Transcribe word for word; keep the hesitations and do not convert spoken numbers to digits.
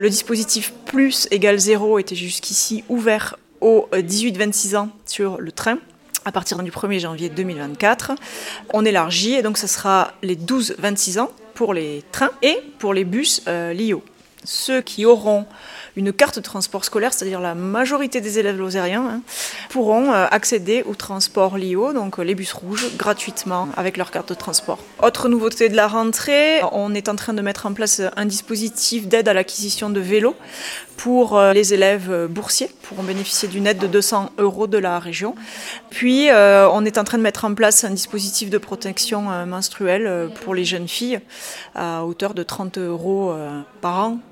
Le dispositif plus égale zéro était jusqu'ici ouvert aux dix-huit vingt-six ans sur le train. À partir du premier janvier deux mille vingt-quatre, on élargit et donc ce sera les douze vingt-six ans pour les trains et pour les bus euh, L I O. Ceux qui auront une carte de transport scolaire, c'est-à-dire la majorité des élèves lozériens, hein, pourront euh, accéder au transport L I O, donc euh, les bus rouges, gratuitement avec leur carte de transport. Autre nouveauté de la rentrée, on est en train de mettre en place un dispositif d'aide à l'acquisition de vélos pour euh, les élèves euh, boursiers, pourront bénéficier d'une aide de deux cents euros de la région. Puis euh, on est en train de mettre en place un dispositif de protection euh, menstruelle euh, pour les jeunes filles à hauteur de trente euros euh, par an.